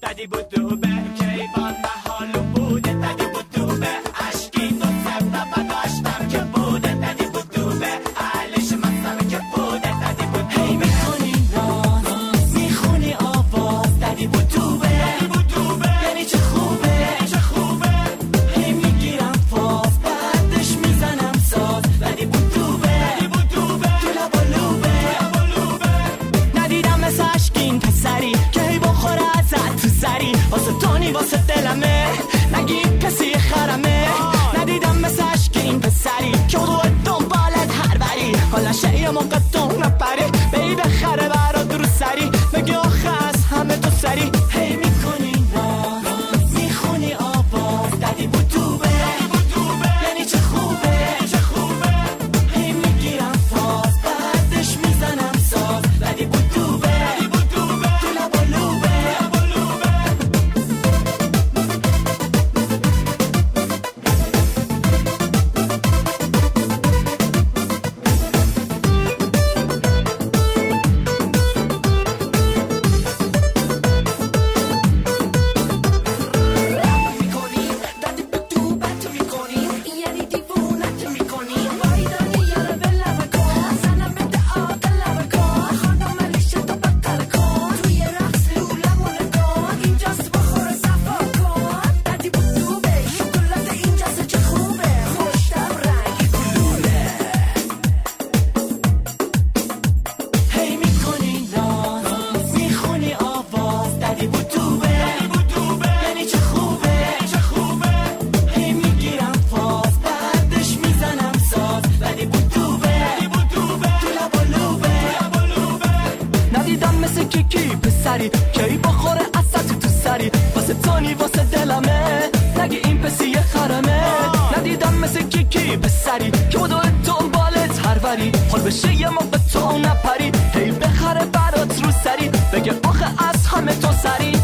ددی بود دوبه کیوان محالو بوده ددی بود دوبه عشقی تو سبنا بداشتم که بوده ددی بود دوبه اهلش مستم که بوده ددی بود هی میکنی ناز میخونی آواز ددی بود دوبه یعنی چه خوبه هی میگیرم فاز بعدش میزنم ساز ددی بود دوبه تو لبا لوبه ندیدم مثل عشقین پسری که هی بخوره ازت تو سری واسه تونی واسه دلمه نگی کسی خرمه ندیدم مثل عشقین پسری که رو دنبالت هر بری حالا شیه موقع تو نپری بی بخره برات رو سری بگی آخه از همه تو سری هی میکنی ناز میخونی آواز ددی بود دوبه یعنی چه خوبه هی میگیرم فاز بعدش میزنم ساز ددی بود دوبه تو لبا لوبه هی میکنی ناز میخونی آواز ددی بود دوبه یعنی چه خوبه هی میگیرم فاز بعدش میزنم ساز ددی بود دوبه تو لبا لوبه ندیدم مثل کیکی پسری که ای بخوره اصد تو سری واسه تونی واسه دلمه نگی این پسی خرمه ندیدم مثل کیکی پسری که بدو دنبالت هر وری حال بشه یه موقع تو نپری هی بخره برات رو سری بگه آخه از همه تو سری